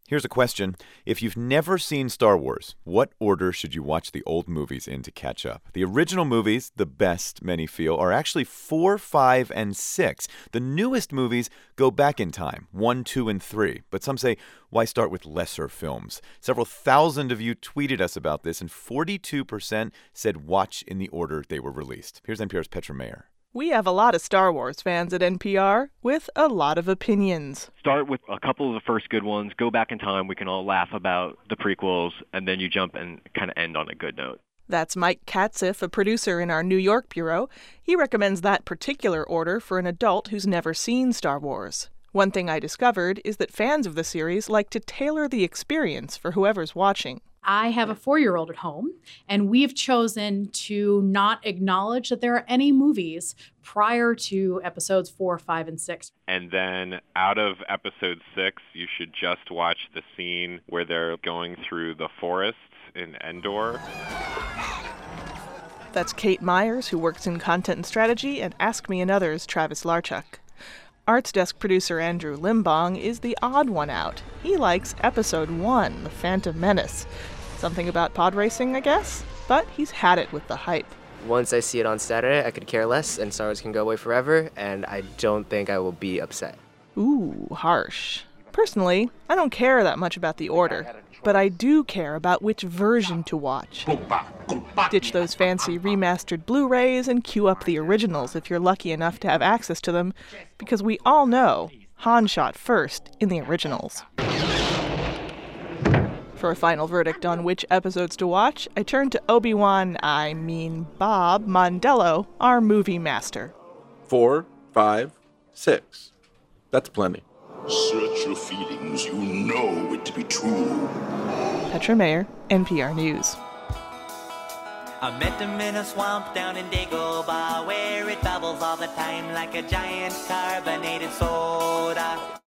Here's a question. If you've never seen Star Wars, what order should you watch the old movies in to catch up? The original movies, the best, many feel, are actually 4, 5, and 6. The newest movies go back in time, 1, 2, and 3. But some say, why start with lesser films? Several thousand of you tweeted us about this, and 42% said watch in the order they were released. Here's NPR's Petra Mayer. We have a lot of Star Wars fans at NPR with a lot of opinions. Start with a couple of the first good ones, go back in time, we can all laugh about the prequels, and then you jump and kind of end on a good note. That's Mike Katzif, a producer in our New York bureau. He recommends that particular order for an adult who's never seen Star Wars. One thing I discovered is that fans of the series like to tailor the experience for whoever's watching. I have a 4-year-old at home, and we've chosen to not acknowledge that there are any movies prior to episodes 4, 5, and 6. And then out of episode 6, you should just watch the scene where they're going through the forests in Endor. That's Kate Myers, who works in content and strategy, and Ask Me Another's Travis Larchuk. Arts Desk producer Andrew Limbong is the odd one out. He likes episode 1, The Phantom Menace. Something about pod racing, I guess? But he's had it with the hype. Once I see it on Saturday, I could care less, and Star Wars can go away forever, and I don't think I will be upset. Ooh, harsh. Personally, I don't care that much about the order, but I do care about which version to watch. Ditch those fancy remastered Blu-rays and queue up the originals if you're lucky enough to have access to them, because we all know Han shot first in the originals. For a final verdict on which episodes to watch, I turn to Bob Mondello, our movie master. 4, 5, 6. That's plenty. Search your feelings. You know it to be true. Petra Mayer, NPR News. I met him in a swamp down in Dagobah, where it bubbles all the time like a giant carbonated soda.